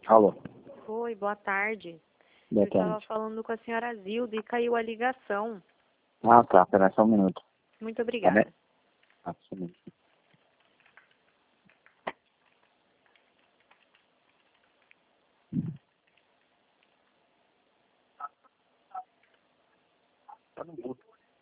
Alô, Oi, boa tarde. boa Eu estava tarde. falando com a senhora Zilda e caiu a ligação. Ah, tá, espera só um minuto. Muito Tá bem? obrigada. Ah, só um minuto. Tá no mudo.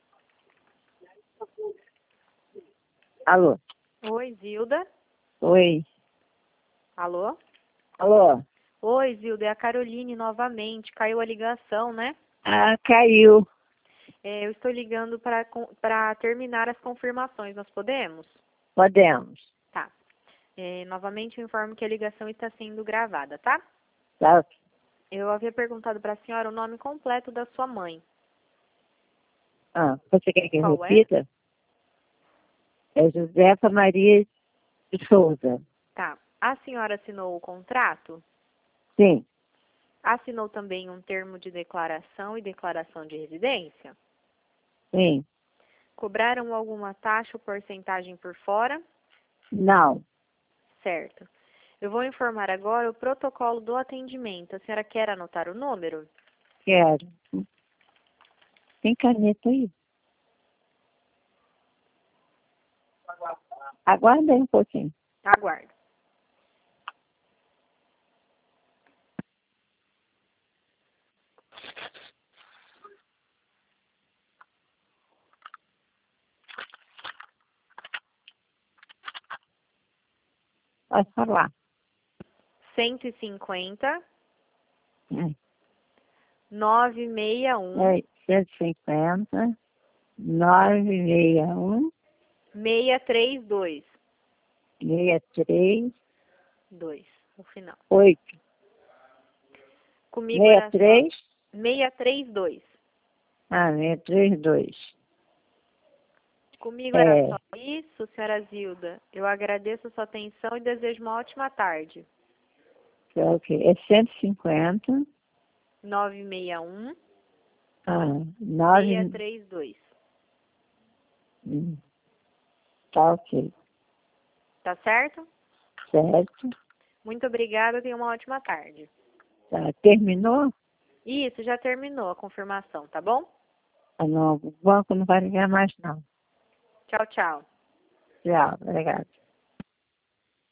Alô, Oi, Zilda. oi, Alô? alô. Oi, Zilda, é a Caroline novamente. Caiu a ligação, né? Ah, caiu. Eu estou ligando para terminar as confirmações. Nós podemos? Podemos. Tá. Novamente eu informo que a ligação está sendo gravada, tá? Tá? Eu havia perguntado para a senhora o nome completo da sua mãe. Ah, você quer que eu Qual é? repita? É Josefa Maria de Souza. Tá. A senhora assinou o contrato? Sim, Assinou também um termo de declaração e declaração de residência? sim. Cobraram alguma taxa ou porcentagem por fora? Não, Certo. Eu vou informar agora o protocolo do atendimento. A senhora quer anotar o número? quero. Tem caneta aí? Aguarda aí um pouquinho. Aguardo. Pode falar. 150 É. 961 150, 961, 632. 63, 2, no final. 8. Comigo era só 63, 632. 632. Comigo era É, só isso, senhora Zilda. Eu agradeço a sua atenção e desejo uma ótima tarde. é o quê? É 150, 961 9, 632. tá ok, Tá certo? certo. Muito obrigada, tenha uma ótima tarde. Tá, terminou? Isso, já terminou a confirmação, tá bom? Ah, não, o banco não vai ligar mais não. Tchau, tchau. Tchau, obrigado.